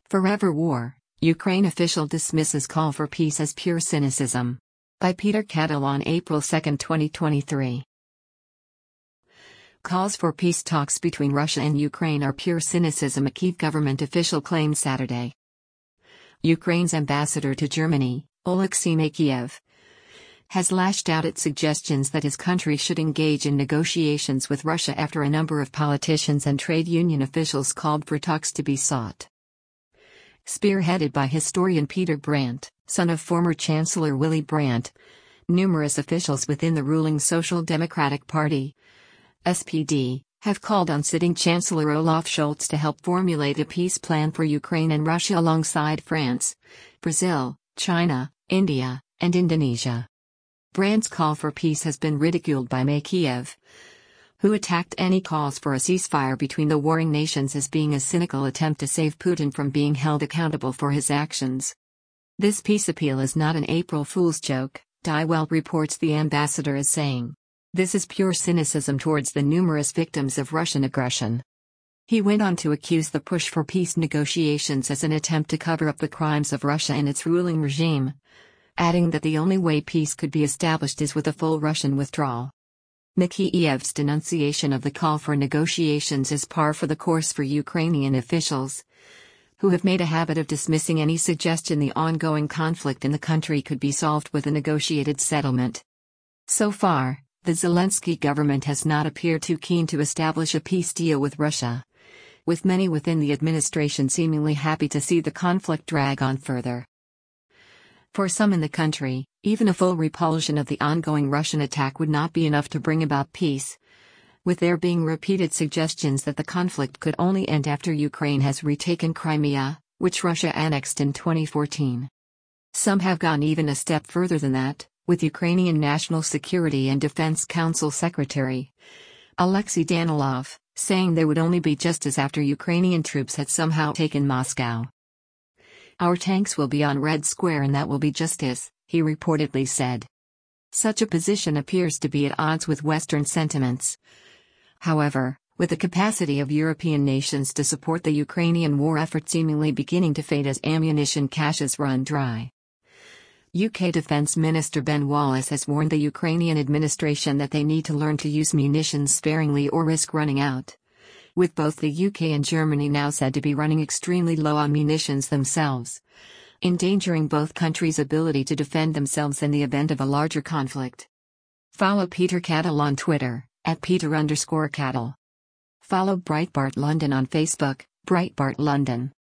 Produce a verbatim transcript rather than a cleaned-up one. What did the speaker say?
Forever war, Ukraine official dismisses call for peace as pure cynicism. By Peter Cattle on April second, twenty twenty-three. Calls for peace talks between Russia and Ukraine are pure cynicism, a Kyiv government official claimed Saturday. Ukraine's ambassador to Germany, Oleksiy Makiev, has lashed out at suggestions that his country should engage in negotiations with Russia after a number of politicians and trade union officials called for talks to be sought. Spearheaded by historian Peter Brandt, son of former Chancellor Willy Brandt, numerous officials within the ruling Social Democratic Party, S P D, have called on sitting Chancellor Olaf Scholz to help formulate a peace plan for Ukraine and Russia alongside France, Brazil, China, India, and Indonesia. Brandt's call for peace has been ridiculed by Makiev, who attacked any calls for a ceasefire between the warring nations as being a cynical attempt to save Putin from being held accountable for his actions. This peace appeal is not an April Fool's joke, Die Welt reports the ambassador as saying. This is pure cynicism towards the numerous victims of Russian aggression. He went on to accuse the push for peace negotiations as an attempt to cover up the crimes of Russia and its ruling regime, adding that the only way peace could be established is with a full Russian withdrawal. Makiev's denunciation of the call for negotiations is par for the course for Ukrainian officials, who have made a habit of dismissing any suggestion the ongoing conflict in the country could be solved with a negotiated settlement. So far, the Zelensky government has not appeared too keen to establish a peace deal with Russia, with many within the administration seemingly happy to see the conflict drag on further. For some in the country, even a full repulsion of the ongoing Russian attack would not be enough to bring about peace, with there being repeated suggestions that the conflict could only end after Ukraine has retaken Crimea, which Russia annexed in twenty fourteen. Some have gone even a step further than that, with Ukrainian National Security and Defense Council Secretary Alexei Danilov saying they would only be justice after Ukrainian troops had somehow taken Moscow. Our tanks will be on Red Square and that will be justice, he reportedly said. Such a position appears to be at odds with Western sentiments. However, with the capacity of European nations to support the Ukrainian war effort seemingly beginning to fade as ammunition caches run dry, U K Defence Minister Ben Wallace has warned the Ukrainian administration that they need to learn to use munitions sparingly or risk running out, with both the U K and Germany now said to be running extremely low on munitions themselves, endangering both countries' ability to defend themselves in the event of a larger conflict. Follow Peter Cattle on Twitter, at Peter underscore Cattle. Follow Breitbart London on Facebook, Breitbart London.